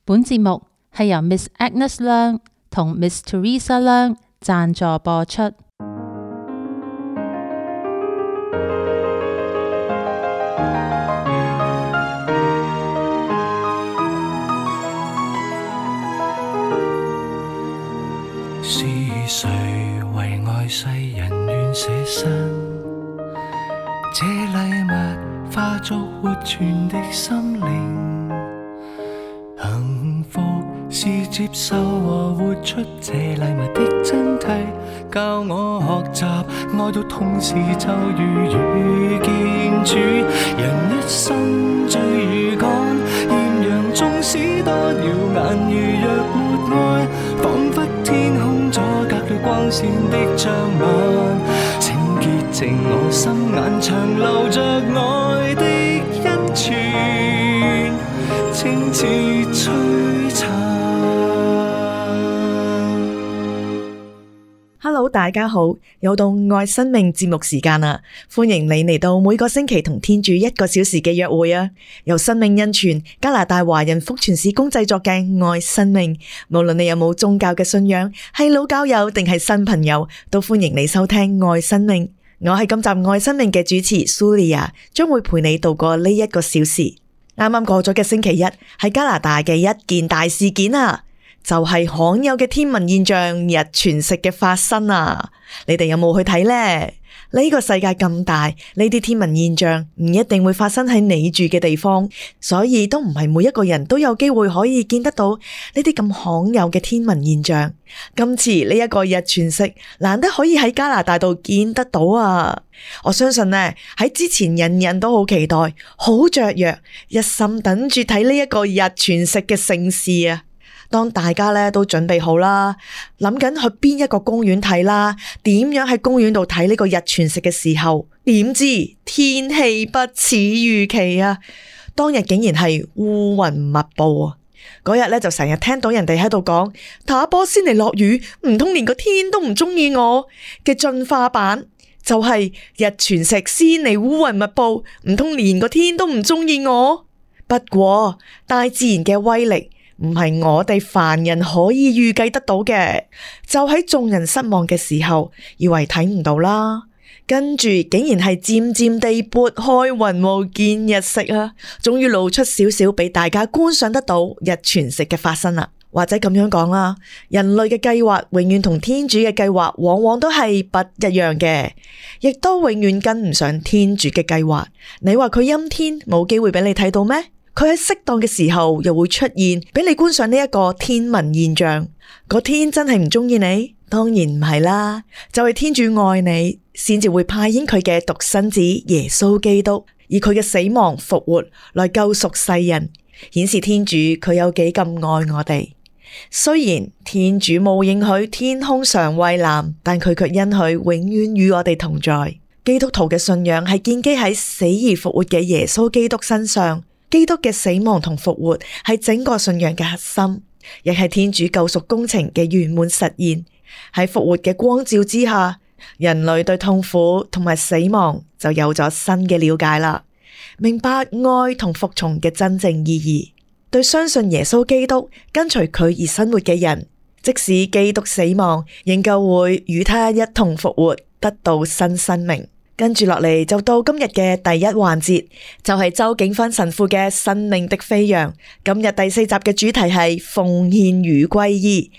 本節目係由 Miss Agnes 梁同 Miss Teresa 梁贊助播出。 是誰為愛世人願捨身？這禮物化作活存的心靈。幸福是接受和活出這禮物的真諦，教我學習愛到痛時就如遇見主。人一生最如趕，豔陽縱使多耀眼，如若沒愛，彷彿天空阻隔了光線的障礙。請潔淨我心眼，長留着愛的恩泉，清似璀璨。 Hello， 大家好，又到愛生命節目時間啦！歡迎你嚟到每個星期同天主1個小時嘅約會啊！由生命恩泉加拿大華人福傳事工製作嘅愛生命，無論你有冇宗教嘅信仰，係老交友定係新朋友，都歡迎你收聽愛生命。我係今集愛生命嘅主持 Sulia， 將會陪你度過呢1個小時。啱啱過咗嘅星期一，係加拿大嘅一件大事件啊！就係罕有嘅天文現象日全食嘅發生啊！你哋有冇去睇呢？呢個世界咁大，呢啲天文現象唔一定會發生喺你住嘅地方，所以都唔係每一個人都有機會可以見得到呢啲咁罕有嘅天文現象。今次呢一個日全食難得可以喺加拿大度見得到啊！我相信呢，喺之前人人都好期待，好雀躍，一心等住睇呢一個日全食嘅盛事啊！當大家咧都準備好啦，諗緊去邊一個公園睇啦，點樣喺公園度睇呢個日全食嘅時候，點知天氣不似預期啊！當日竟然係烏雲密布啊！嗰日咧就成日聽到人哋喺度講打波先嚟落雨，唔通連個天都唔中意我嘅進化版，就係日全食先嚟烏雲密布，唔通連個天都唔中意我？不過大自然嘅威力唔係我哋凡人可以預計得到嘅，就喺眾人失望嘅時候，以為睇唔到啦，跟住竟然係漸漸地撥開雲霧見日食啊！終於露出少少俾大家觀賞得到日全食嘅發生啦。或者咁樣講啦，人類嘅計劃永遠同天主嘅計劃往往都係不一樣嘅，亦都永遠跟唔上天主嘅計劃。你話佢陰天冇機會俾你睇到咩？佢喺適當嘅時候又會出現，俾你觀賞呢一個天文現象。個天真係唔中意你？當然唔係啦，就係天主愛你，先至會派遣佢嘅獨生子耶穌基督，以佢嘅死亡復活來救贖世人，顯示天主佢有幾咁愛我哋。雖然天主冇應許天空常蔚藍，但佢卻應許永遠與我哋同在。基督徒嘅信仰係建基喺死而復活嘅耶穌基督身上。基督嘅死亡同復活係整個信仰嘅核心，亦係天主救贖工程嘅圓滿實現。喺復活嘅光照之下，人類對痛苦同埋死亡就有咗新嘅了解啦，明白愛同服從嘅真正意義。對相信耶穌基督、跟隨佢而生活嘅人，即使基督死亡，仍舊會與他一同復活，得到新生命。跟住落嚟就到今日嘅第一環節，就係周景芬神父嘅生命的飛揚。今日第4集嘅主題係奉獻與歸依。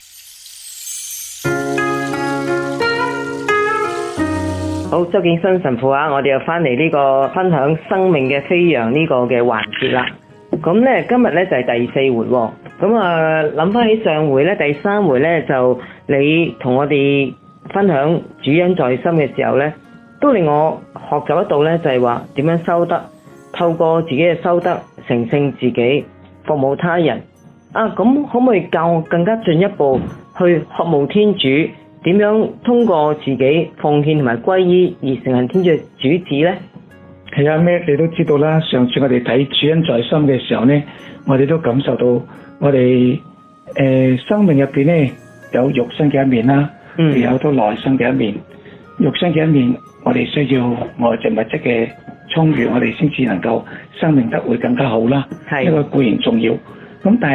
好，周景芬神父啊，我哋又翻嚟呢個分享生命嘅飛揚呢個嘅環節啦。咁咧今日咧就係第4回喎。咁啊諗翻起上回咧第3回咧就你同我哋分享主恩在心嘅時候咧，都令我學習得到咧，就係話點樣修德，透過自己嘅修德成聖自己，服務他人。咁可唔可以教我更加進一步去渴慕天主，點樣通過自己奉獻同埋歸依而成行天主嘅主旨呢？ 係啊，咩你都知道啦。上次我哋睇主恩在心嘅時候呢，我哋都感受到我哋生命入邊呢有肉身嘅一面啦，亦有到內心嘅一面。肉身嘅一面，我哋需要外在物質嘅充裕，我哋先至能夠生命得會更加好啦。呢個固然重要。咁但係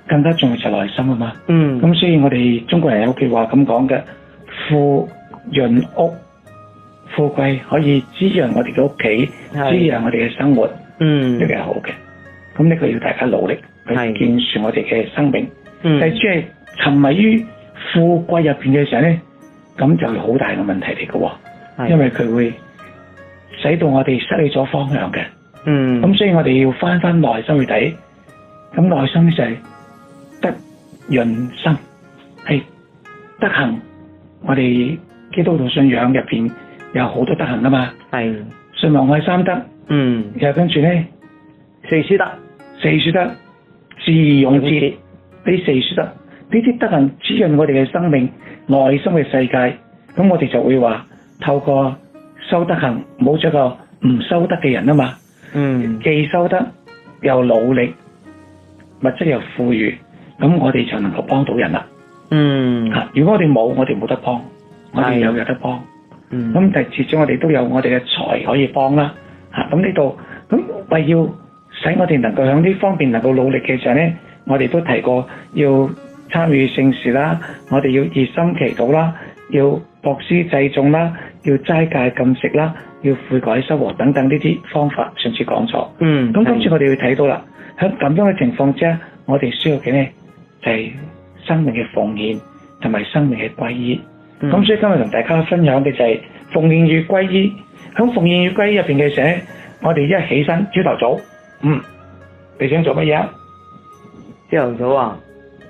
更加重要就係內心啊嘛。 嗯。 咁所以我哋中國人有句話咁講嘅，富潤屋，富貴可以滋養我哋嘅屋企，滋養我哋嘅生活。 嗯。 呢個係好嘅。咁呢個要大家努力去建樹我哋嘅生命。但係即係沉迷於富貴入邊嘅時候咧，咁就係好大嘅問題嚟嘅喎。因為佢會使到我哋失去咗方向嘅。 嗯。 咁所以我哋要翻內心去睇。咁內心就係德潤心，係德行。我哋基督徒信仰入邊有好多德行啊嘛。係。信望愛三德。嗯。又跟住咧，四書德，智勇節，呢四書德，呢啲德行滋潤我哋嘅生命、內心嘅世界。咁我哋就會話透過修德行，冇咗個唔修德嘅人啊嘛。嗯。既修德又努力，物質又富裕，咁我哋就能夠幫到人啦。嗯。如果我哋冇，我哋冇得幫，我哋有得幫。嗯。咁但係至少我哋都有我哋嘅財可以幫啦。咁呢度咁為要使我哋能夠喺呢方面能夠努力嘅時候咧，我哋都提過要參與聖事啦，我哋要熱心祈禱啦，要博施濟眾啦，要齋戒禁食啦，要悔改修和等等呢啲方法，上次講咗。嗯。咁今次我哋要睇到啦，喺咁樣嘅情況之下，我哋需要嘅咧就係生命嘅奉獻同埋生命嘅歸依。咁所以今日同大家分享嘅就係奉獻與歸依。喺奉獻與歸依入邊嘅時候，我哋一起身朝頭早，你想做乜嘢啊？ 朝頭早啊？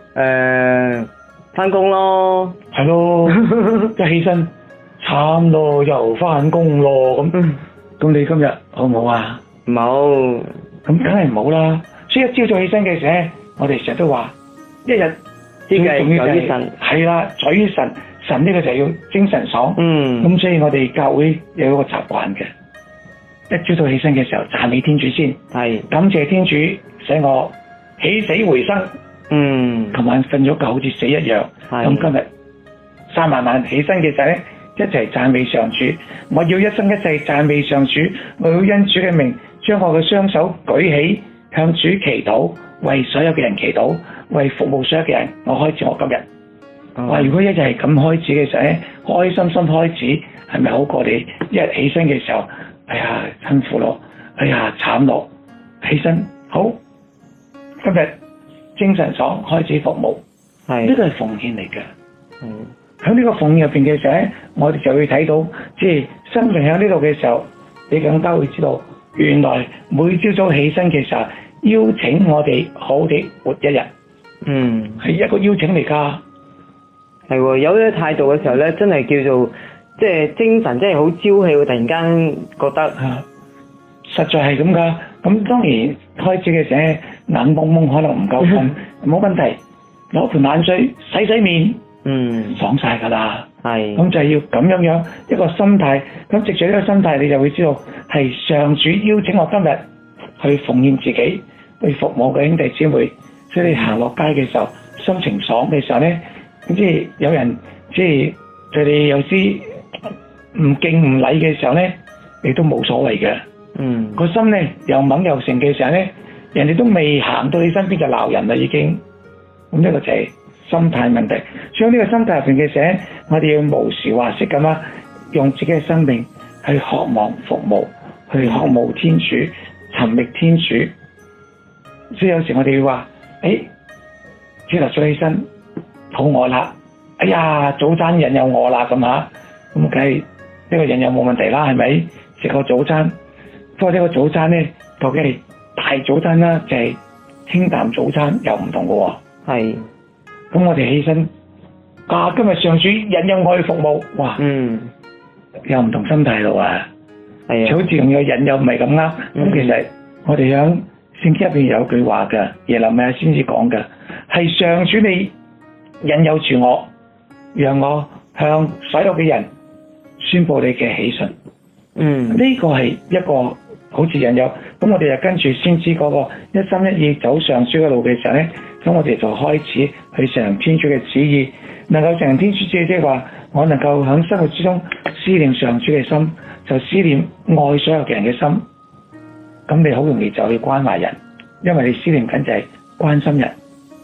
翻工咯。 係咯，一起身慘咯，又翻工咯咁。咁你今日好唔好啊？ 冇。 咁梗係冇啦。所以一朝早起身嘅時候，我哋成日都話，一日之計在於神。 係啦，在於神。神呢個就係要精神爽。咁所以我哋教會有一個習慣嘅，一朝早起身嘅時候讚美天主先，感謝天主使我起死回生。琴晚瞓咗覺好似死一樣。咁今日3晚晚起身嘅時候咧，一齊讚美上主。我要一生一世讚美上主，我要因主嘅名將我嘅雙手舉起，向主祈禱，為所有嘅人祈禱，為服務所有嘅人。我開始我今日。如果一日係咁開始嘅時候咧，開心心開始，係咪好過你一日起身嘅時候，哎呀辛苦咯，哎呀慘咯，起身好，今日精神爽開始服務，呢個係奉獻嚟嘅。喺呢個奉獻入邊嘅時候咧，我哋就會睇到，即係生命喺呢度嘅時候，你更加會知道，原來每朝早起身嘅時候，邀請我哋好地活一日，係一個邀請嚟噶。 係喎，有啲態度嘅時候咧，真係叫做即係精神，真係好朝氣喎！突然間覺得實在係咁噶。咁當然開始嘅時候，眼蒙蒙可能唔夠瞓，冇問題，攞盆冷水洗面，爽晒噶啦。係。咁就係要咁樣一個心態。咁藉住呢個心態，你就會知道係上主邀請我今日去奉獻自己，去服務嘅兄弟姊妹。所以你行落街嘅時候，心情爽嘅時候咧。即係有人即係對你有啲唔敬唔禮嘅時候咧，你都冇所謂嘅。個心咧又猛又盛嘅時候咧，人哋都未行到你身邊就鬧人啦已經。咁呢個就係心態問題。所以呢個心態入邊嘅時候，我哋要無時話識咁啦，用自己嘅生命去渴望服務，去渴慕天主，尋覓天主。所以有時我哋要話，朝頭早起身。肚餓啦，哎呀，早餐人又餓啦咁吓，咁梗係呢個人又冇問題啦，係咪？食個早餐，不過呢個早餐咧，究竟係大早餐啦，就係清淡早餐又唔同嘅喎。係，咁我哋起身，今日上主引誘我去服務，哇，又唔同心態咯啊，係啊，好似用個引誘唔係咁啱。咁其實我哋響聖經入邊有句話嘅，耶利米亞先至講嘅，係上主你引誘住我，讓我向所有嘅人宣布你嘅喜訊。呢個係一個好似引誘。咁我哋就跟住先知嗰個一心一意走上主嘅路嘅時候咧，咁我哋就開始去實行天主嘅旨意。能夠實行天主旨意，即係話我能夠喺生活之中思念上主嘅心，就思念愛所有嘅人嘅心。咁你好容易就去關懷人，因為你思念緊就係關心人。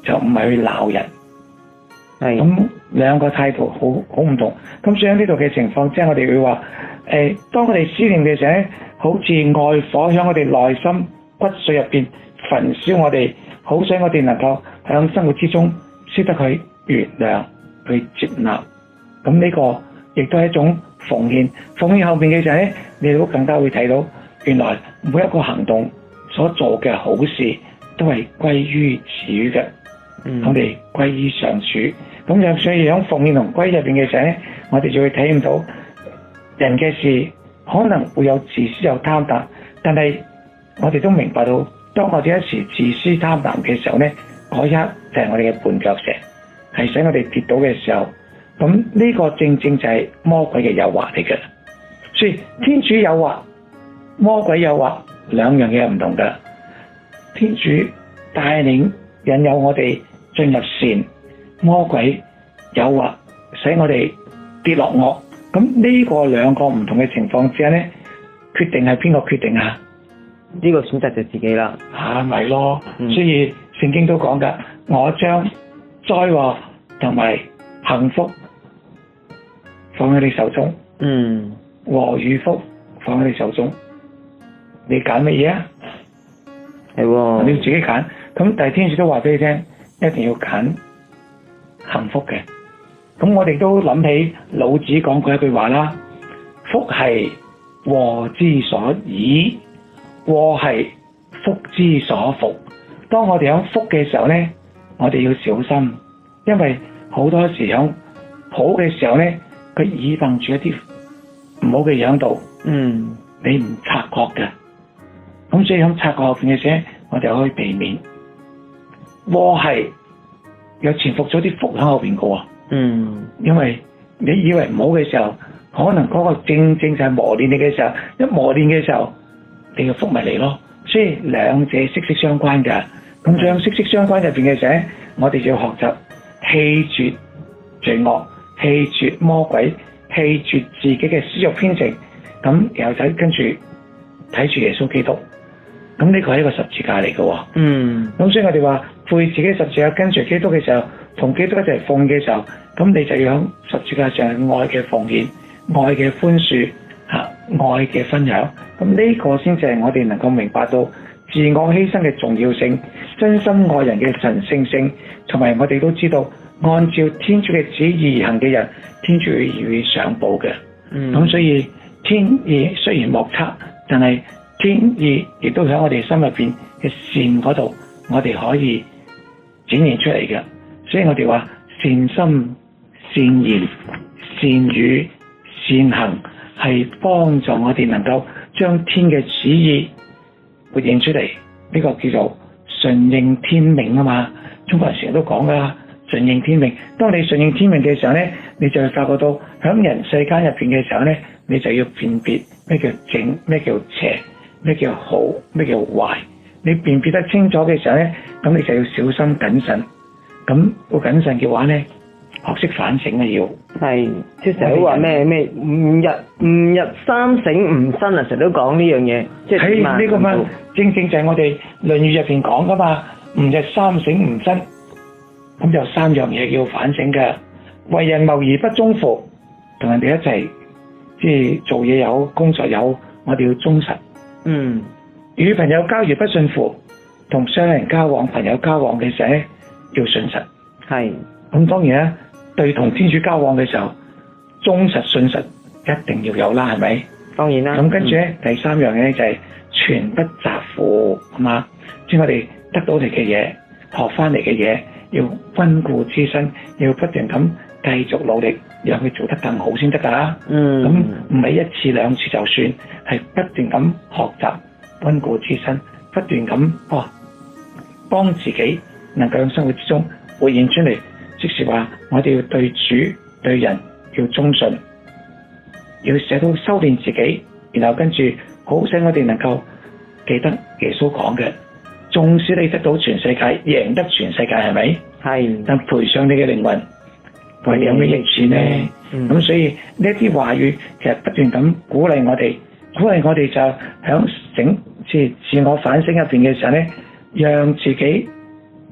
就唔係去鬧人。 係咁兩個態度好唔同。咁所以喺呢度嘅情況之下，我哋會話當我哋思念嘅時候咧，好似愛火喺我哋內心骨髓入邊焚燒我哋，好想我哋能夠喺生活之中識得去原諒、去接納。咁呢個亦都係一種奉獻。奉獻後邊嘅時候咧，你都更加會睇到，原來每一個行動所做嘅好事都係歸於主嘅。我哋歸於上主。咁有所以喺奉獻同歸入邊嘅時候咧，我哋就會體驗到人嘅事可能會有自私有貪婪，但係我哋都明白到，當我哋一時自私貪婪嘅時候咧，嗰一刻就係我哋嘅絆腳石，係使我哋跌倒嘅時候。咁呢個正正就係魔鬼嘅誘惑嚟嘅。所以天主誘惑、魔鬼誘惑兩樣嘢唔同㗎。天主帶領引誘我哋進入善，魔鬼誘惑使我哋跌落惡。咁呢個兩個唔同嘅情況之下咧，決定係邊個決定啊？ 呢個選擇就自己啦。 咪咯。所以聖經都講噶，我將災禍同埋幸福放喺你手中，禍與福放喺你手中，你揀乜嘢啊？ 係喎， 你要自己揀。咁但係天主都話俾你聽，一定要揀幸福嘅。咁我哋都諗起老子講過一句話啦，福係禍之所倚，禍係福之所伏。當我哋響福嘅時候咧，我哋要小心，因為好多時響好嘅時候咧，佢倚憑住一啲唔好嘅樣度，你唔察覺嘅。咁所以響察覺後邊嘅時候，我哋可以避免。禍係有潛伏咗啲福喺後邊嘅喎。因為你以為唔好嘅時候，可能嗰個正正就係磨練你嘅時候，一磨練嘅時候，你嘅福咪嚟咯。所以兩者息息相關嘅。咁將息息相關入邊嘅時候，我哋就要學習棄絕罪惡，棄絕魔鬼，棄絕自己嘅私欲偏情。咁然後就跟住睇住耶穌基督。咁呢個係一個十字架嚟嘅。咁所以我哋話背自己十字架跟隨基督嘅時候，同基督一齊奉嘅時候，咁你就要喺十字架上愛嘅奉獻、愛嘅寬恕、愛嘅分享。咁呢個先至係我哋能夠明白到自我犧牲嘅重要性，真心愛人嘅神聖性，同埋我哋都知道按照天主嘅旨意而行嘅人，天主會賞報嘅。咁所以天意雖然莫測，但係天意亦都喺我哋心入邊嘅善嗰度，我哋可以展現出嚟嘅。所以我哋話善心、善言、善語、善行係幫助我哋能夠將天嘅旨意活現出嚟。呢個叫做順應天命啊嘛。中國人成日都講噶，順應天命。當你順應天命嘅時候咧，你就會發覺到響人世間入邊嘅時候咧，你就要辨別咩叫正，咩叫邪，咩叫好，咩叫壞。你辨別得清楚嘅時候咧，咁你就要小心謹慎。咁好謹慎嘅話咧，學識反省啊要。 係，即係成日都話咩吾日三省吾身啊，成日都講呢樣嘢。即係呢個嘛，正正就係我哋《論語》入邊講噶嘛。吾日三省吾身，咁就三樣嘢要反省嘅。為人謀而不忠乎，同人哋一齊即係做嘢又好，工作又好，我哋要忠實。與朋友交而不信乎，同商人交往、朋友交往嘅時候咧，要信實。 係。咁當然啦，對同天主交往嘅時候，忠實信實一定要有啦，係咪？ 當然啦。 咁跟住咧，第三樣嘢就係全不雜乎，係嘛？即係我哋得到嚟嘅嘢，學翻嚟嘅嘢，要溫故知新，要不斷咁繼續努力，讓佢做得更好先得㗎。咁唔係一次兩次就算，係不斷咁學習。溫故知新，不斷咁幫自己能夠喺生活之中活現出嚟，即是話我哋要對主對人要忠信，要寫到修煉自己，然後跟住好使我哋能夠記得耶穌講嘅，縱使你得到全世界，贏得全世界，係咪？係。但賠上你嘅靈魂，為你有咩益處呢？咁所以呢一啲話語其實不斷咁鼓勵我哋就響自我反省入邊嘅時候咧，讓自己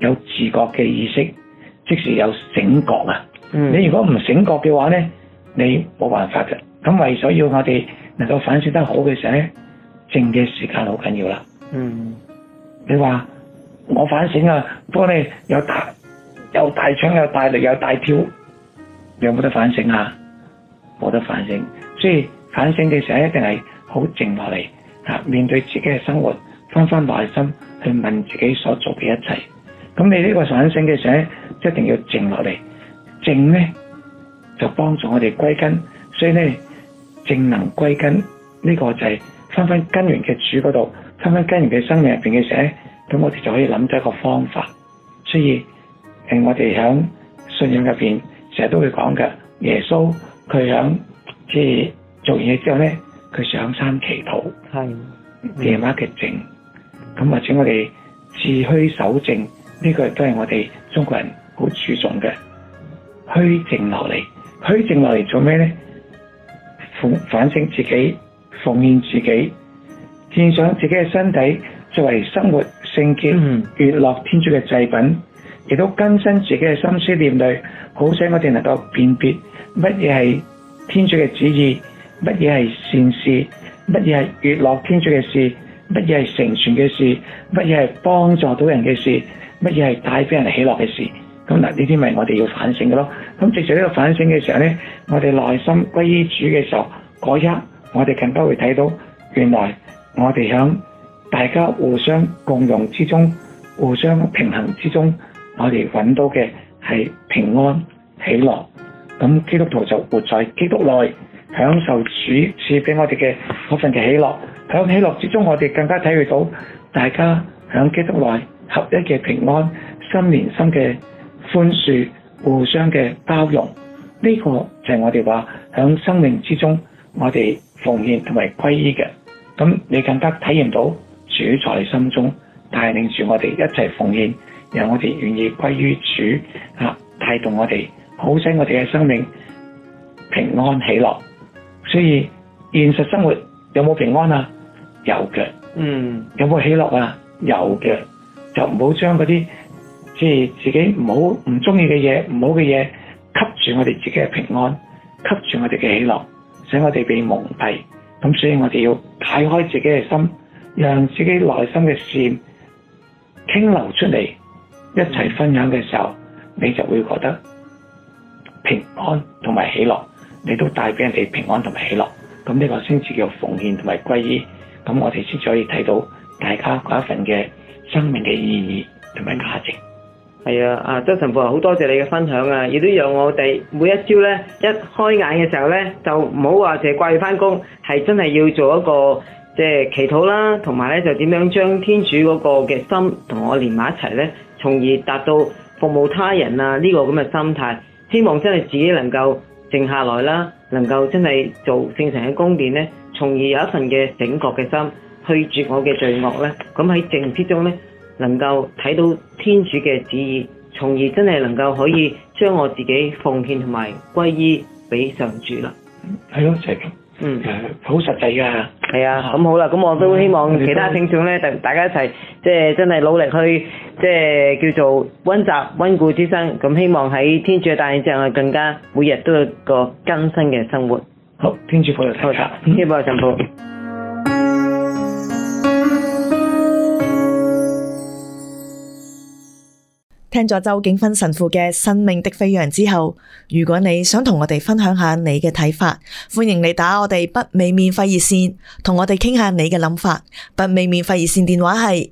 有自覺嘅意識，即是有醒覺啊。 嗯， 你如果唔醒覺嘅話咧，你冇辦法嘅。咁為咗要我哋能夠反省得好嘅時候咧，靜嘅時間好緊要啦。 嗯， 你話我反省啊，不過咧有大搶有大力有大跳，你有冇得反省啊？冇得反省。所以反省嘅時候一定係好靜落嚟啊，面對自己嘅生活，翻內心去問自己所做嘅一切。咁你呢個反省嘅時候咧，一定要靜落嚟。靜咧就幫助我哋歸根，所以咧靜能歸根呢個就係翻根源嘅主嗰度，翻根源嘅生命入邊嘅時候咧，咁我哋就可以諗到一個方法。所以我哋響信仰入邊成日都會講嘅，耶穌佢響即係做完嘢之後咧，佢上山祈禱， 係夜晚嘅靜。咁或者我哋自虛守靜，呢個亦都係我哋中國人好注重嘅。虛靜落嚟做咩咧？反省自己，奉獻自己，獻上自己嘅身體作為生活聖潔、悅樂天主嘅祭品，亦都更新自己嘅心思念慮，好使我哋能夠辨別乜嘢係天主嘅旨意，乜嘢係善事，乜嘢係悅樂天主嘅事，乜嘢係成全嘅事，乜嘢係幫助到人嘅事，乜嘢係帶俾人喜樂嘅事。咁嗱，呢啲咪我哋要反省嘅咯。咁藉住呢個反省嘅時候咧，我哋內心歸於主嘅時候，嗰一我哋更加會睇到，原來我哋響大家互相共融之中，互相平衡之中，我哋揾到嘅係平安喜樂。咁基督徒就活在基督內，享受主賜俾我哋嘅嗰份嘅喜樂。響喜樂之中，我哋更加體會到大家響基督內合一嘅平安，心連心嘅寬恕，互相嘅包容，呢個就係我哋話響生命之中，我哋奉獻同埋歸依嘅。咁你更加體驗到主在心中帶領住我哋一齊奉獻，讓我哋願意歸於主啊，帶動我哋，好使我哋嘅生命平安喜樂。所以現實生活有冇平安啊？有嘅。有冇喜樂啊？有嘅。就唔好將嗰啲即係自己唔中意嘅嘢、唔好嘅嘢吸住我哋自己嘅平安，吸住我哋嘅喜樂，使我哋被蒙蔽。咁所以我哋要解開自己嘅心，讓自己內心嘅善傾流出嚟，一齊分享嘅時候，你就會覺得平安同埋喜樂，你都帶俾人哋平安同埋喜樂。咁呢個先至叫奉獻同埋歸依。咁我哋先至可以睇到大家嗰一份嘅生命嘅意義同埋價值。 係啊，周神父好多謝你嘅分享啊！亦都讓我哋每一朝咧，一開眼嘅時候咧，就唔好話淨係掛住翻工，係真係要做一個即係祈禱啦，同埋咧就點樣將天主嗰個嘅心同我連埋一齊咧，從而達到服務他人啊呢個咁嘅心態。希望真係自己能夠靜下來啦，能夠真係做聖神嘅宮殿咧，從而有一份嘅醒覺嘅心，去絕我嘅罪惡咧。咁喺靜之中咧，能夠睇到天主嘅旨意，從而真係能夠可以將我自己奉獻同埋歸依俾上主啦。 係咯，就係咁。好實際㗎。 係啊，咁好啦，咁我都希望其他聽眾咧，大家一齊即係真係努力去即係叫做溫習溫故知新。咁希望喺天主嘅帶領之下，我哋更加每日都有個更新嘅生活。 好，天主保佑大家。 天主保佑神父。 聽咗周景芬神父嘅生命的飛揚之後，如果你想同我哋分享下你嘅睇法，歡迎你打我哋北美免費熱線，同我哋傾下你嘅諗法。北美免費熱線電話係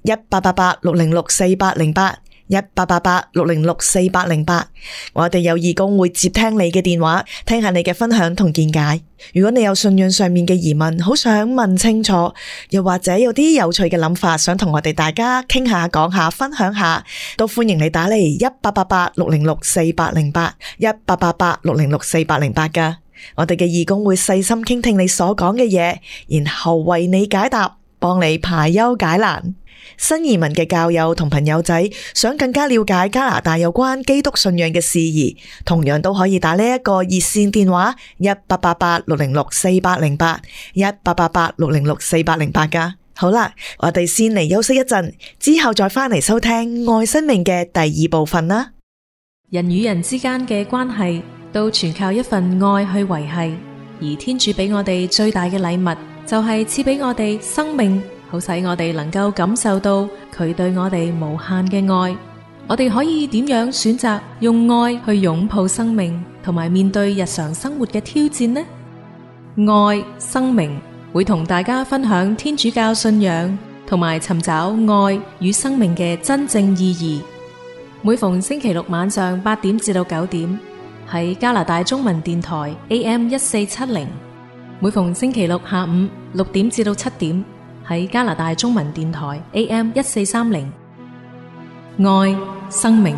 1888-606-4808。1888-606-4808，我哋有義工會接聽你嘅電話，聽下你嘅分享同見解。如果你有信仰上面嘅疑問，好想問清楚，又或者有啲有趣嘅諗法，想同我哋大家傾下、講下、分享下，都歡迎你打嚟1888-606-4808 1888-606-4808噶。我哋嘅義工會細心傾聽你所講嘅嘢，然後為你解答，幫你排憂解難。新移民嘅教友同朋友仔想更加了解加拿大有關基督信仰嘅事宜，同樣都可以打呢一個熱線電話1888-606-4808 1888-606-4808噶。 好啦，我哋先嚟休息一陣，之後再返嚟收聽愛生命嘅第二部分啦。 人與人之間嘅關係都全靠一份愛去維繫，而天主俾我哋最大嘅禮物就係賜俾我哋生命，好使我哋能夠感受到佢對我哋無限嘅愛。我哋可以點樣選擇用愛去擁抱生命，同埋面對日常生活嘅挑戰呢？愛生命會同大家分享天主教信仰，同埋尋找愛與生命嘅真正意義。每逢星期六晚上8點至到9點，喺加拿大中文電台 AM1470；每逢星期六下午6點至到7點，喺加拿大中文電台 AM1430。愛生命。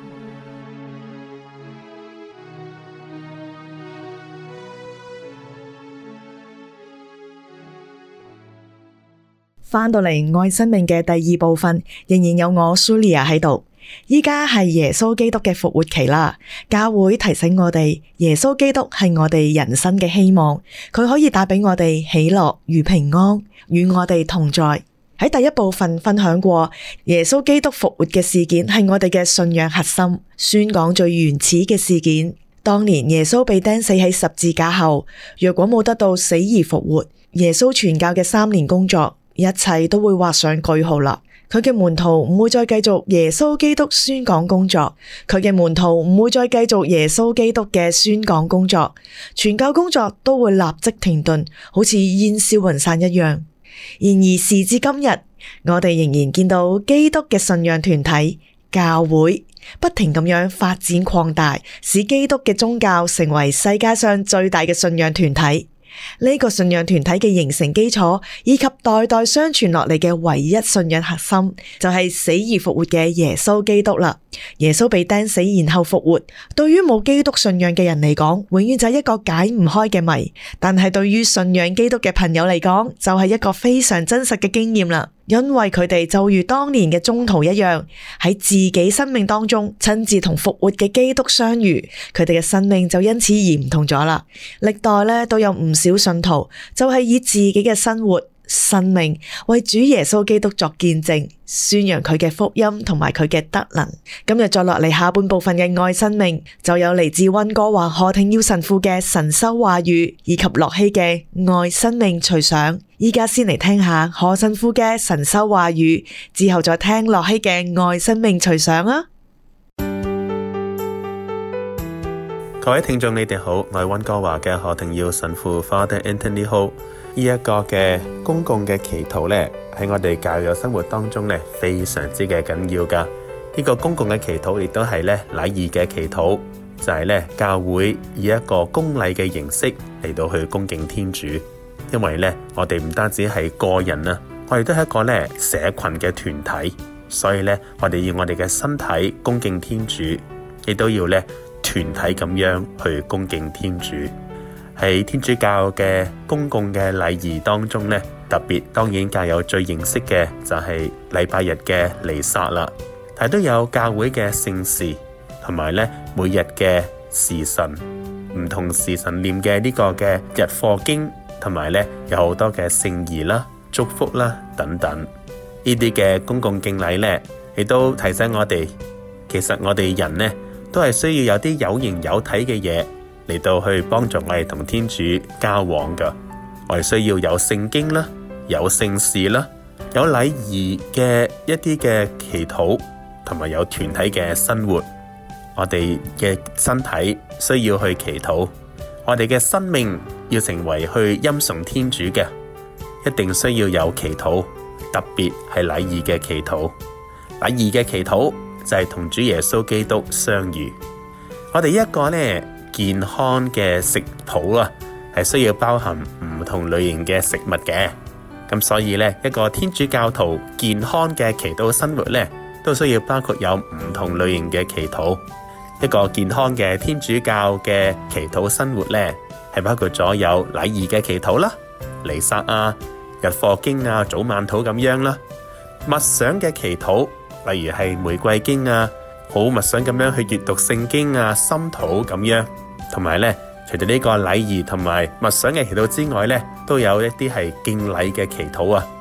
返到嚟愛生命嘅第二部分，仍然有我 Sulia 喺度。依家係耶穌基督嘅復活期啦，教會提醒我哋，耶穌基督係我哋人生嘅希望，佢可以帶俾我哋喜樂與平安，與我哋同在。喺第一部分分享過，耶穌基督復活嘅事件係我哋嘅信仰核心，宣講最原始嘅事件。當年耶穌被釘死喺十字架後，若果冇得到死而復活，耶穌傳教嘅3年工作，一切都會畫上句號啦。佢嘅門徒唔會再繼續耶穌基督宣講工作，佢嘅門徒唔會再繼續耶穌基督嘅宣講工作，傳教工作都會立即停頓，好似煙消雲散一樣。然而時至今日，我哋仍然見到基督嘅信仰團體教會不停咁樣發展擴大，使基督嘅宗教成為世界上最大嘅信仰團體。呢個信仰團體嘅形成基礎，以及代代相傳落嚟嘅唯一信仰核心，就係死而復活嘅耶穌基督啦。耶穌被釘死然後復活，對於冇基督信仰嘅人嚟講，永遠就係一個解唔開嘅謎。但係對於信仰基督嘅朋友嚟講，就係一個非常真實嘅經驗啦。因為佢哋就如當年嘅宗徒一樣，喺自己生命當中親自同復活嘅基督相遇，佢哋嘅生命就因此而唔同咗啦。歷代咧都有唔少信徒就係以自己嘅生活生命為主耶穌基督作見證，宣揚佢嘅福音同埋佢嘅德能。今日再落嚟下半部分嘅愛生命，就有嚟自溫哥華何廷耀神父嘅神修話語，以及樂希嘅愛生命隨想。依家先嚟聽下何神父嘅神修話語，之後再聽樂希嘅愛生命隨想啊！ 各位聽眾你哋好，我係溫哥華嘅何廷耀神父 Father Anthony Ho。呢一個嘅公共嘅祈禱呢，喺我哋教友生活當中呢，非常之嘅緊要噶。呢個公共嘅祈禱亦都係呢禮儀嘅祈禱，就係呢教會以一個公禮嘅形式嚟到去恭敬天主。因為呢，我哋唔單止係個人啊，我哋都係一個呢社群嘅團體，所以呢，我哋要我哋嘅身體恭敬天主，亦都要呢團體咁樣去恭敬天主。喺天主教嘅公共嘅禮儀當中呢，特別當然教友最認識嘅就係禮拜日嘅彌撒啦，但係都有教會嘅聖事，同埋呢每日嘅時辰，唔同時辰念嘅呢個嘅日課經，同埋呢有好多嘅聖儀啦、祝福啦等等。呢啲嘅公共敬禮呢，亦都提醒我哋，其實我哋人呢都係需要有啲有形有體嘅嘢嚟到去幫助我哋同天主交往噶。我哋需要有聖經啦，有聖事啦，有禮儀嘅一啲嘅祈禱，同埋有團體嘅生活。我哋嘅身體需要去祈禱，我哋嘅生命要成為去欽崇天主嘅，一定需要有祈禱，特別係禮儀嘅祈禱。禮儀嘅祈禱就係同主耶穌基督相遇。我哋一個呢健康嘅食譜啊，係需要包含唔同類型嘅食物嘅。咁所以呢，一個天主教徒健康嘅祈禱生活呢，都需要包括有唔同類型嘅祈禱。一個健康嘅天主教嘅祈禱生活呢，係包括咗有禮儀嘅祈禱啦、彌撒啊、日課經啊、早晚禱咁樣啦。默想嘅祈禱，例如係玫瑰經啊，好默想咁樣去閱讀聖經啊、心禱咁樣。同埋呢，除咗呢個禮儀同埋默想嘅祈禱之外呢，都有一啲係敬禮嘅祈禱啊。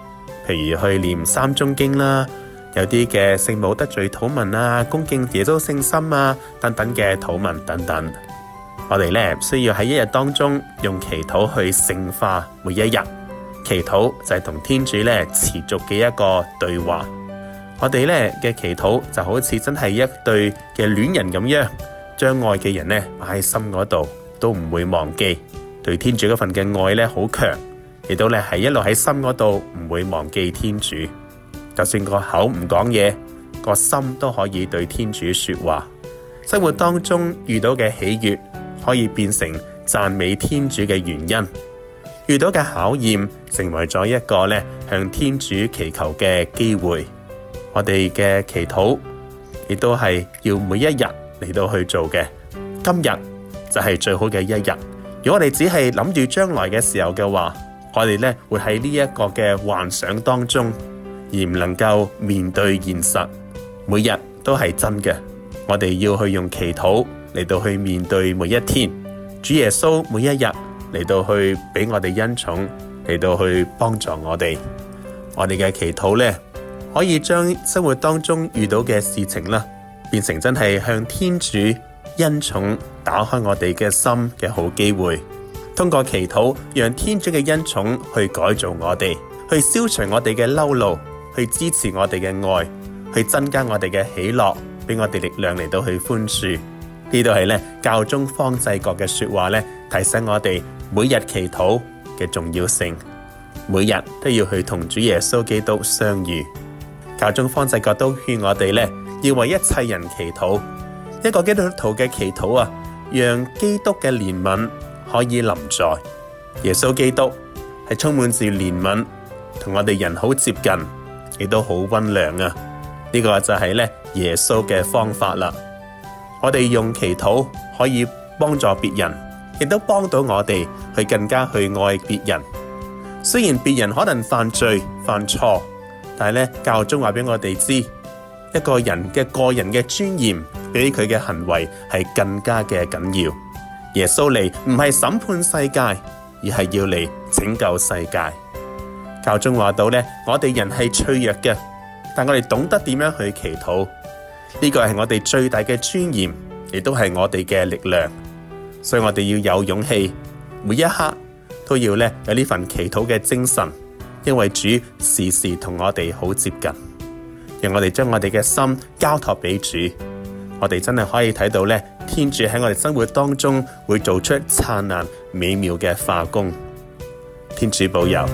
譬如去念三鐘經啦，有啲嘅聖母得罪禱文啊，恭敬耶穌聖心啊等等嘅禱文等等。我哋咧需要喺一日當中用祈禱去聖化每一日。祈禱就係同天主咧持續嘅一個對話。我哋咧嘅祈禱就好似真係一對嘅戀人咁樣，將愛嘅人咧擺喺心嗰度，都唔會忘記。對天主嗰份嘅愛咧好強，亦都咧係一路喺心嗰度唔會忘記天主。就算個口唔講嘢，個心都可以對天主說話。生活當中遇到嘅喜悅，可以變成讚美天主嘅原因。遇到嘅考驗，成為咗一個咧向天主祈求嘅機會。我哋嘅祈禱亦都係要每一日嚟到去做嘅。今日就係最好嘅一日。如果我哋只係諗住將來嘅時候嘅話，我哋咧會喺呢一個嘅幻想當中，而唔能夠面對現實。每日都係真嘅，我哋要去用祈禱嚟到去面對每一天。主耶穌每一日嚟到去俾我哋恩寵，嚟到去幫助我哋。我哋嘅祈禱呢，可以將生活當中遇到嘅事情啦，變成真係向天主恩寵打開我哋嘅心嘅好機會。通過祈禱，讓天主嘅恩寵去改造我哋，去消除我哋嘅嬲怒，去支持我哋嘅愛，去增加我哋嘅喜樂，俾我哋力量嚟到去寬恕。呢度係咧教宗方濟各嘅說話咧，提醒我哋每日祈禱嘅重要性，每日都要去同主耶穌基督相遇。教宗方濟各都勸我哋咧，要為一切人祈禱。一個基督徒嘅祈禱啊，讓基督嘅憐憫可以臨在。耶穌基督係充滿住憐憫，同我哋人好接近，亦都好溫良啊。呢個就係咧耶穌嘅方法啦。我哋用祈禱可以幫助別人，亦都幫到我哋去更加去愛別人。雖然別人可能犯罪犯錯，但係咧教宗話俾我哋知，一個人嘅個人嘅尊嚴比佢嘅行為係更加嘅緊要。耶穌嚟唔係審判世界，而係要嚟拯救世界。教宗話到咧，我哋人係脆弱嘅，但我哋懂得點樣去祈禱。呢個係我哋最大嘅尊嚴，亦都係我哋嘅力量。所以我哋要有勇氣，每一刻都要咧有呢份祈禱嘅精神，因為主時時同我哋好接近。讓我哋將我哋嘅心交託俾主，我哋真係可以睇到咧，天主喺我哋生活當中會做出燦爛美妙嘅化工。天主保佑。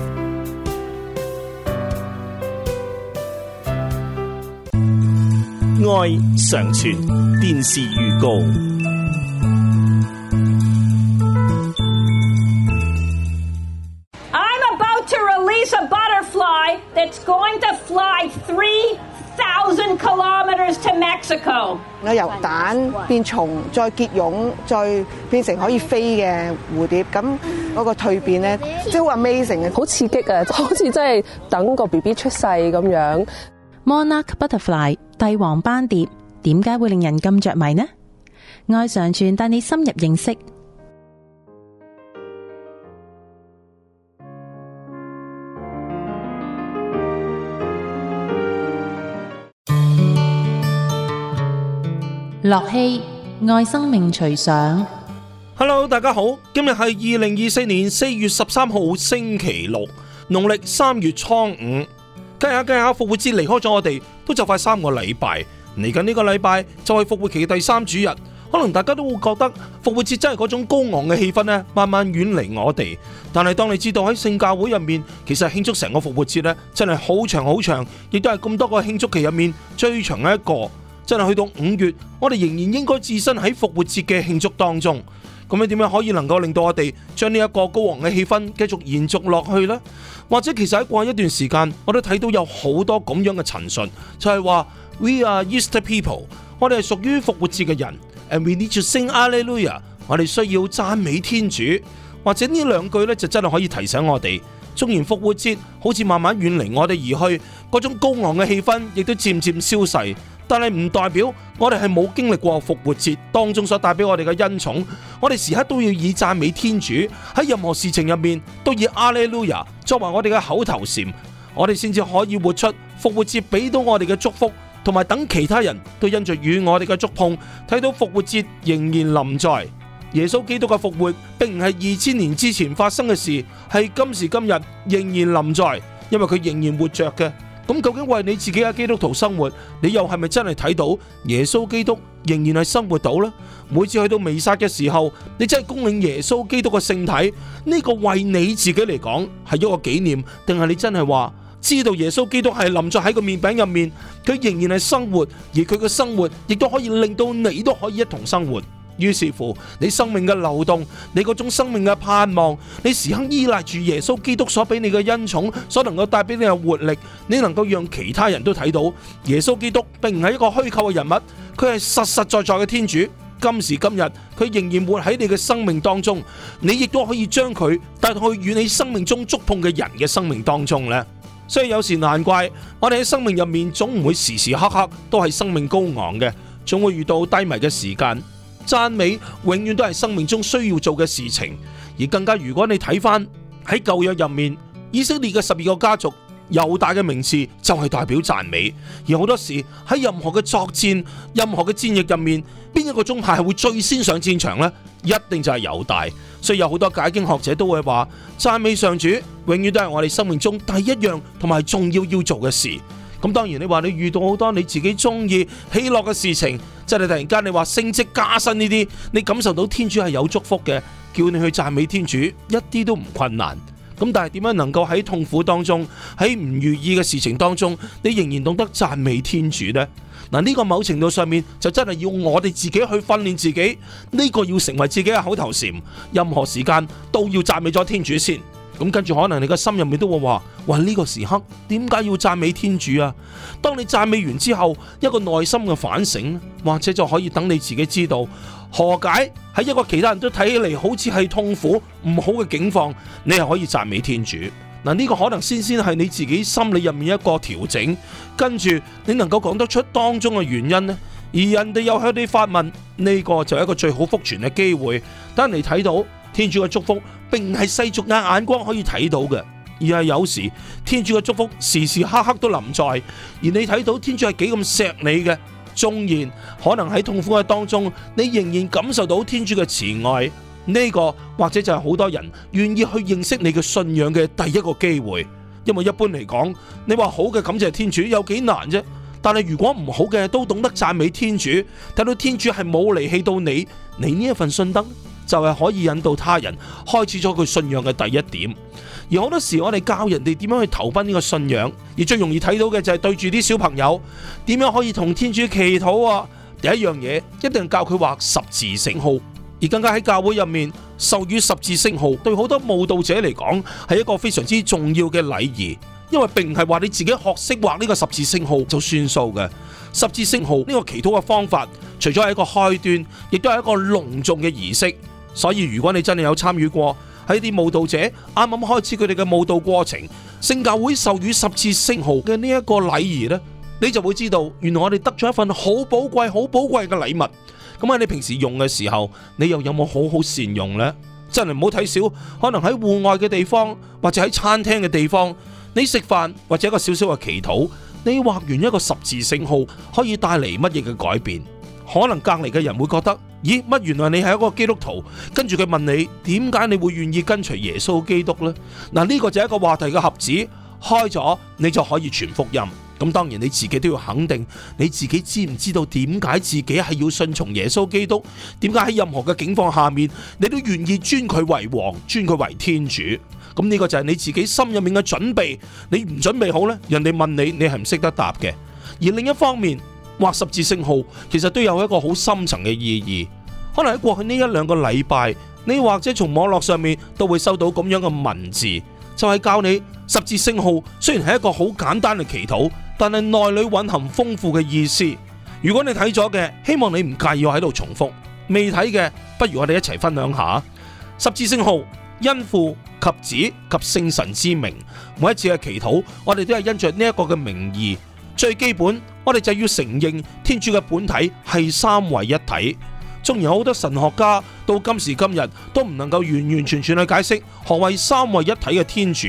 愛常傳電視預告。 I'm about to release a butterfly that's going to fly 3,000 kilometers to Mexico. 我由蛋變蟲，再結蛹，再變成可以飛嘅蝴蝶。咁嗰個蛻變咧，即係好 amazing 嘅， 好刺激啊！好似真係等個 BB 出世咁樣。 Monarch Butterfly 帝王斑蝶點解會令人咁着迷呢？愛常傳帶你深入認識。樂器愛生命隨想。 Hello， 大家好，今日係2024年4月13號星期六，農曆3月初5。計下復活節離開咗我哋都就快3個禮拜，嚟緊呢個禮拜就係復活期嘅第3主日。可能大家都會覺得復活節真係嗰種高昂嘅氣氛呢，慢慢遠離我哋。但係當你知道喺聖教會入面，其實慶祝成個復活節呢，真係好長好長，亦都係咁多個慶祝期入面最長嘅一個。真係去到5月，我哋仍然應該置身喺復活節嘅慶祝當中。咁樣點樣可以能夠令到我哋將呢一個高昂嘅氣氛繼續延續落去呢？或者其實喺過去一段時間，我都睇到有好多咁樣嘅陳述，就係話 We are Easter people， 我哋係屬於復活節嘅人 ，and we need to sing Alleluia， 我哋需要讚美天主。或者呢兩句呢，就真係可以提醒我哋，縱然復活節好似慢慢遠離我哋而去，嗰種高昂嘅氣氛亦都漸漸消逝。但係唔代表我哋係冇經歷過復活節當中所帶俾我哋嘅恩寵，我哋時刻都要以讚美天主，喺任何事情入面都以阿利路亞作為我哋嘅口頭禪。 我哋先至可以活出復活節俾到我哋嘅祝福，同埋等其他人都因着與我哋嘅觸碰，睇到復活節仍然臨在。耶穌基督嘅復活並唔係2000年之前發生嘅事，係今時今日仍然臨在，因為佢仍然活着嘅。咁究竟為你自己嘅基督徒生活，你又係咪真係睇到耶穌基督仍然係生活到呢？每次去到彌撒嘅時候，你真係恭領耶穌基督嘅聖體，呢個為你自己嚟講係一個紀念，定係你真係話知道耶穌基督係臨在喺個麵餅入面，佢仍然係生活，而佢嘅生活亦都可以令到你都可以一同生活。於是乎，你生命嘅流動，你嗰種生命嘅盼望，你時刻依賴住耶穌基督所俾你嘅恩寵，所能夠帶俾你嘅活力，你能夠讓其他人都睇到耶穌基督並唔係一個虛構嘅人物，佢係實實在在嘅天主。今時今日，佢仍然活喺你嘅生命當中，你亦都可以將佢帶到去與你生命中觸碰嘅人嘅生命當中呢。所以有時難怪我哋喺生命入面總唔會時時刻刻都係生命高昂嘅，總會遇到低迷嘅時間。讚美永遠都係生命中需要做嘅事情，而更加如果你睇翻喺舊約入面，以色列嘅12個家族，猶大嘅名字就係代表讚美。而好多時喺任何嘅作戰、任何嘅戰役入面，邊一個宗派係會最先上戰場呢？一定就係猶大。所以有好多解經學者都會話，讚美上主永遠都係我哋生命中第一樣同埋重要做嘅事。咁當然你話你遇到好多你自己中意喜樂嘅事情，即係你突然間你話升職加薪呢啲，你感受到天主係有祝福嘅，叫你去讚美天主一啲都唔困難。咁但係點樣能夠喺痛苦當中，喺唔如意嘅事情當中，你仍然懂得讚美天主呢？嗱，呢個某程度上面就真係要我哋自己去訓練自己，呢個要成為自己嘅口頭禪，任何時間都要讚美咗天主先。咁跟住可能你個心入面都會話，哇，呢個時刻點解要讚美天主啊？當你讚美完之後，一個內心嘅反省，或者就可以等你自己知道何解喺一個其他人都睇起嚟好似係痛苦唔好嘅境況，你係可以讚美天主。嗱，呢個可能先係你自己心理入面一個調整，跟住你能夠講得出當中嘅原因呢，而人哋又向你發問，呢個就係一個最好福傳嘅機會，等人哋睇到天主嘅祝福並唔係世俗嘅眼光可以睇到嘅，而係有時天主嘅祝福時時刻刻都臨在，而你睇到天主係幾咁錫你嘅，縱然可能喺痛苦嘅當中，你仍然感受到天主嘅慈愛，呢個或者就係好多人願意去認識你嘅信仰嘅第一個機會。因為一般嚟講，你話好嘅感謝天主有幾難啫？但係如果唔好嘅都懂得讚美天主，睇到天主係冇離棄到你呢一份信德，就係可以引導他人開始咗佢信仰嘅第一點。而好多時我哋教人哋點樣去投奔呢個信仰，而最容易睇到嘅就係對住啲小朋友點樣可以同天主祈禱啊。第一樣嘢一定教佢畫十字聖號，而更加喺教會入面授予十字聖號，對好多慕道者嚟講係一個非常之重要嘅禮儀。因為並唔係話你自己學識畫呢個十字聖號就算數嘅。十字聖號呢個祈禱嘅方法，除咗係一個開端，亦都係一個隆重嘅儀式。所以如果你真係有參與過喺啲慕道者啱啱開始佢哋嘅慕道過程，聖教會授予十字聖號嘅呢一個禮儀呢，你就會知道原來我哋得咗一份好寶貴、好寶貴嘅禮物。咁喺你平時用嘅時候，你又有冇好好善用呢？真係唔好睇少，可能喺戶外嘅地方或者喺餐廳嘅地方，你食飯或者一個小小嘅祈禱，你畫完一個十字聖號可以帶嚟乜嘢嘅改變？可能隔籬嘅人會覺得，咦，乜原來你係一個基督徒？跟住佢問你，點解你會願意跟隨耶穌基督呢？嗱，呢個就係一個話題嘅盒子，開咗你就可以傳福音。咁當然你自己都要肯定，你自己知唔知道點解自己係要順從耶穌基督？點解喺任何嘅境況下面，你都願意尊佢為王，尊佢為天主？咁呢個就係你自己心入面嘅準備。你唔準備好呢，人哋問你，你係唔識得答嘅。而另一方面，畫十字聖號其實都有一個好深層嘅意義。可能喺過去呢一兩個禮拜，你或者從網絡上面都會收到咁樣嘅文字，就係教你十字聖號雖然係一個好簡單嘅祈禱，但係內裏蘊含豐富嘅意思。如果你睇咗嘅，希望你唔介意我喺度重複；未睇嘅，不如我哋一齊分享下十字聖號。因父及子及聖神之名，每一次嘅祈禱，我哋都係因着呢一個嘅名義。最基本，我哋就要承認天主嘅本體係三位一體。縱然好多神學家到今時今日都唔能夠完完全全去解釋何謂三位一體嘅天主，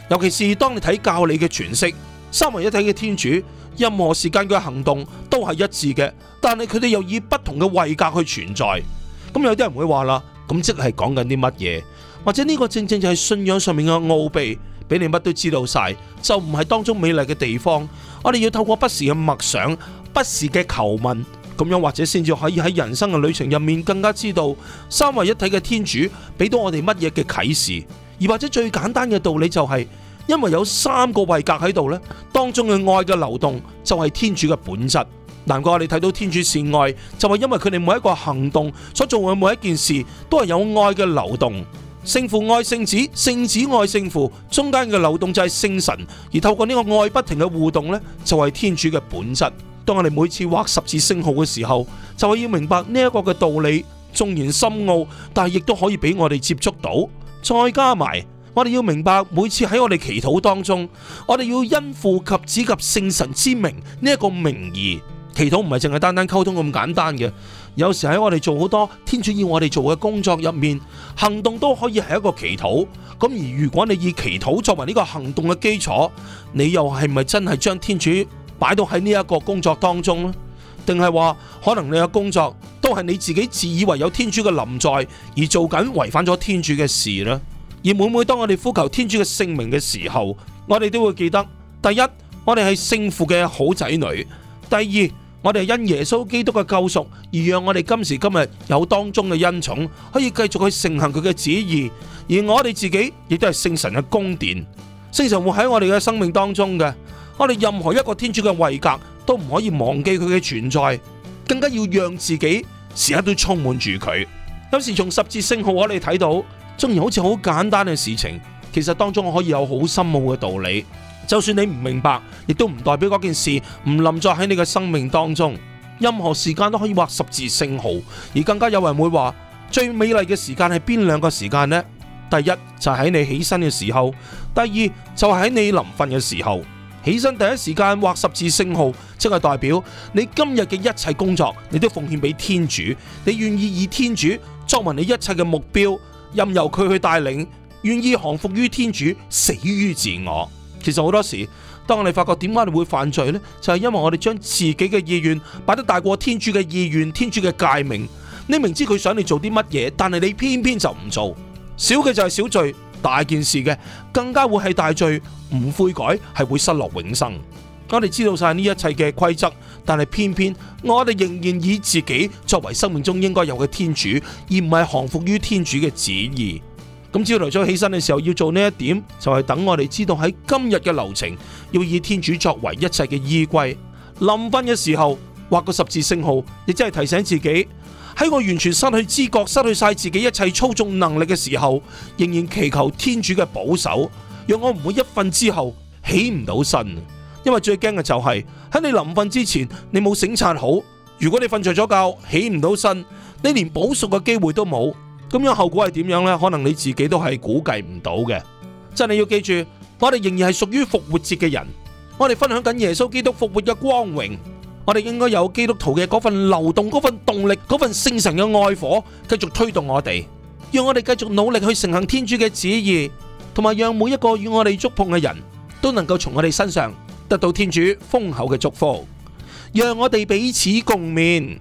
尤其是當你睇教理嘅詮釋，三位一體嘅天主，任何時間嘅行動都係一致嘅，但係佢哋又以不同嘅位格去存在。咁有啲人會話啦，咁即係講緊啲乜嘢？或者呢個正正就係信仰上面嘅奧秘，俾你乜都知道晒，就唔係當中美麗嘅地方。我哋要透過不時嘅默想，不時嘅求問，咁樣或者先至可以喺人生嘅旅程入面更加知道三位一體嘅天主俾到我哋乜嘢嘅啟示。而或者最簡單嘅道理就係，因為有三個位格喺度呢，當中嘅愛嘅流動就係天主嘅本質。難怪我哋睇到天主是愛，就係因為佢哋每一個行動所做嘅每一件事都係有愛嘅流動。聖父愛聖子，聖子愛聖父，中間嘅流動就係聖神，而透過呢個愛不停嘅互動呢，就係天主嘅本質。當我哋每次畫十字聖號嘅時候，就係要明白呢一個嘅道理，縱然深奧，但係亦都可以俾我哋接觸到。再加埋，我哋要明白每次喺我哋祈禱當中，我哋要因父及子及聖神之名呢一個名義。祈禱唔係淨係單單溝通咁簡單嘅，有時喺我哋做好多天主要我哋做嘅工作入面，行動都可以係一個祈禱。咁而如果你以祈禱作為呢個行動嘅基礎，你又係咪真係將天主擺到喺呢一個工作當中呢？定係話可能你嘅工作都係你自己自以為有天主嘅臨在，而做緊違反咗天主嘅事呢？而每當我哋呼求天主嘅聖名嘅時候，我哋都會記得，第一，我哋係聖父嘅好仔女；第二，我哋係因耶穌基督嘅救贖而讓我哋今時今日有當中嘅恩寵，可以繼續去承行佢嘅旨意。而我哋自己亦都係聖神嘅宮殿，聖神活喺我哋嘅生命當中嘅。我哋任何一個天主嘅位格都唔可以忘記佢嘅存在，更加要讓自己時刻都充滿住佢。有時從十字聖號我哋睇到，縱然好似好簡單嘅事情，其實當中可以有好深奧嘅道理。就算你唔明白，亦都唔代表嗰件事唔臨在喺你嘅生命當中。任何時間都可以畫十字聖號，而更加有人會話最美麗嘅時間係邊兩個時間呢？第一就係喺你起身嘅時候，第二就係喺你臨瞓嘅時候。起身第一時間畫十字聖號，即係代表你今日嘅一切工作，你都奉獻俾天主，你願意以天主作為你一切嘅目標，任由佢去帶領，願意降服於天主，死於自我。其實好多時，當我哋發覺點解你會犯罪呢？就係因為我哋將自己嘅意願擺得大過天主嘅意願，天主嘅誡命。你明知佢想你做啲乜嘢，但係你偏偏就唔做。小嘅就係小罪，大件事嘅更加會係大罪。唔悔改係會失落永生。我哋知道晒呢一切嘅規則，但係偏偏我哋仍然以自己作為生命中應該有嘅天主，而唔係降服於天主嘅旨意。咁朝頭早起身嘅時候要做呢一點，就係等我哋知道喺今日嘅流程要以天主作為一切嘅依歸。臨瞓嘅時候畫個十字聖號，亦即係提醒自己喺我完全失去知覺、失去晒自己一切操縱能力嘅時候，仍然祈求天主嘅保守，讓我唔會一瞓之後起唔到身。因為最驚嘅就係喺你臨瞓之前，你冇醒察好。如果你瞓着咗覺起唔到身，你連補贖嘅機會都冇，咁樣後果係點樣呢？可能你自己都係估計唔到嘅。真係要記住，我哋仍然係屬於復活節嘅人，我哋分享緊耶穌基督復活嘅光榮。我哋應該有基督徒嘅嗰份流動、嗰份動力、嗰份聖神嘅愛火，繼續推動我哋，讓我哋繼續努力去承行天主嘅旨意，同埋讓每一個與我哋觸碰嘅人都能夠從我哋身上得到天主豐厚嘅祝福，讓我哋彼此共勉。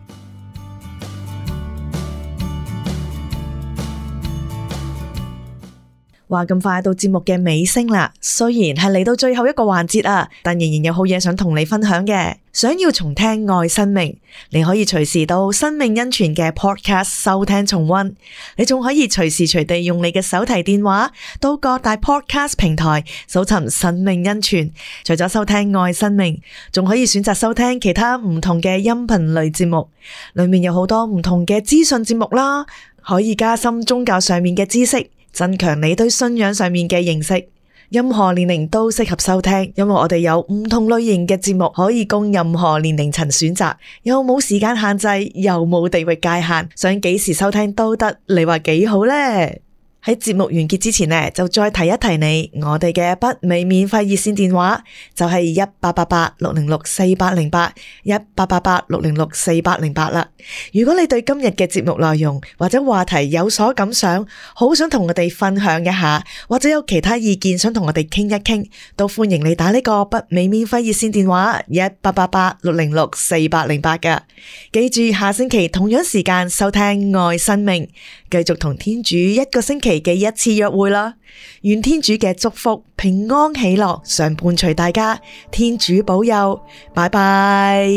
話咁快到節目嘅尾聲啦，雖然係嚟到最後一個環節啊，但仍然有好嘢想同你分享嘅。想要重聽愛生命，你可以隨時到生命恩泉嘅 podcast 收聽重溫。你仲可以隨時隨地用你嘅手提電話到各大 podcast 平台搜尋生命恩泉。除咗收聽愛生命，仲可以選擇收聽其他唔同嘅音頻類節目，裏面有好多唔同嘅資訊節目啦，可以加深宗教上面嘅知識，增強你對信仰上面嘅認識。任何年齡都適合收聽，因為我哋有唔同類型嘅節目可以供任何年齡層選擇，又冇時間限制，又冇地域界限，想幾時收聽都得。你話幾好呢？ 喺節目完結之前呢，就再提一提你，我哋嘅北美免費熱線電話就係1888-606-4808 1888-606-4808啦。如果你對今日嘅節目內容或者話題有所感想，好想同我哋分享一下，或者有其他意見想同我哋傾一傾，都歡迎你打呢個北美免費熱線電話1888-606-4808㗎。記住下星期同樣時間收聽愛生命，繼續同天主一個星期嘅一次約會啦。願天主嘅祝福、平安喜樂常伴隨大家，天主保佑，拜拜。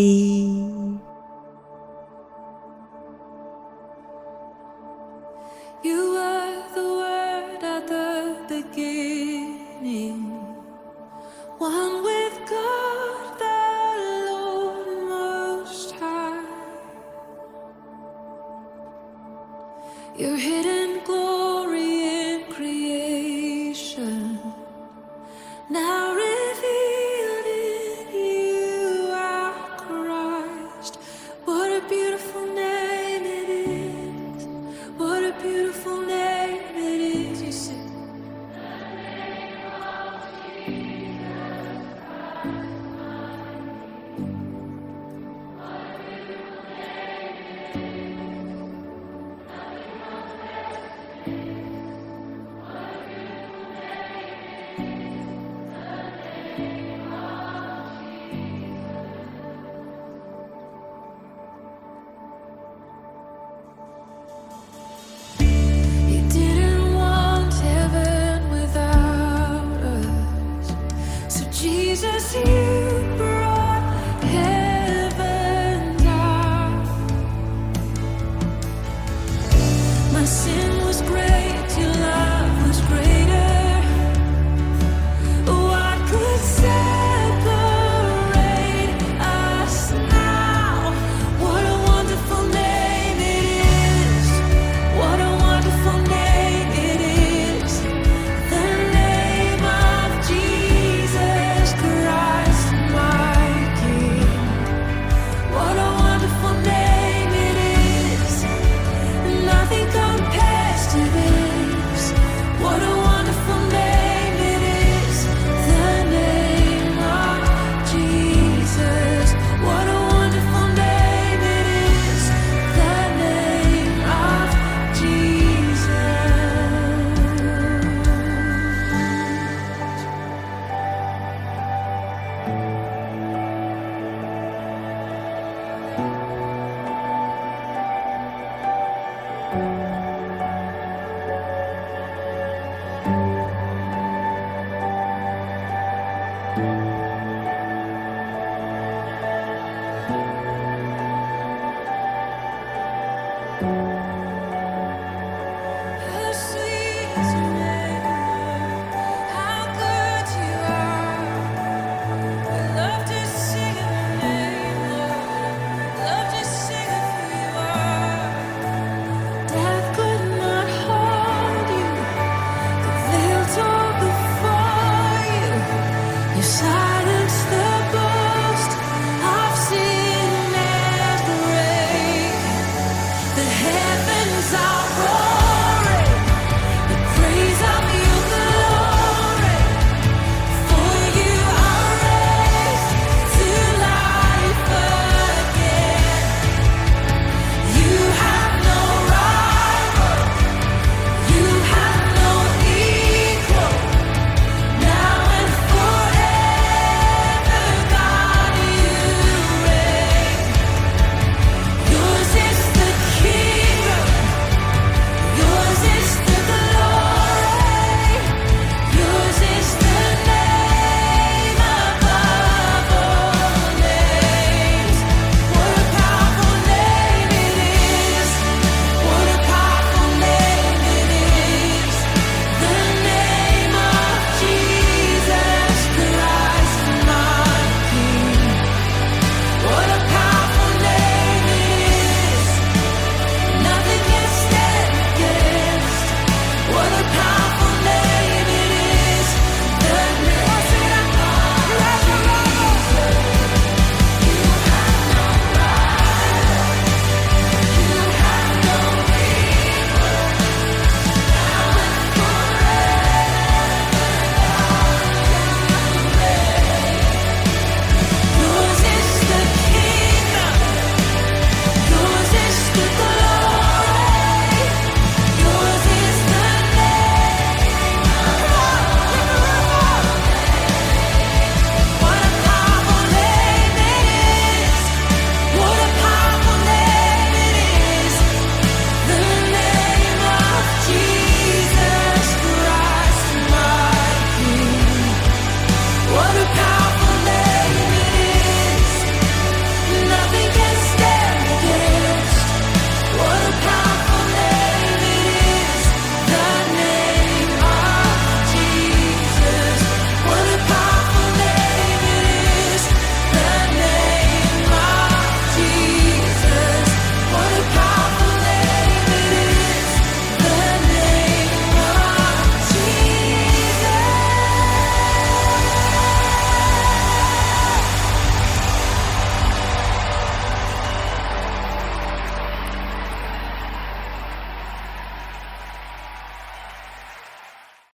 You were the word at the beginning, one with God the Lord Most High. Your hidden glory in creation, now revealed in you, our Christ. What a beautiful name it is. What a beautiful name it is. You sing. You didn't want heaven without us, so Jesus, you brought heaven down. My sin was great, your love was greater. What could separate us now? What a wonderful name it is. What a wonderful name it is. The name of Jesus Christ, my King. What a wonderful name it is. Nothing compares to this. What a wonderful name it is. The name of Jesus. What a wonderful name it is. The name of Jesus.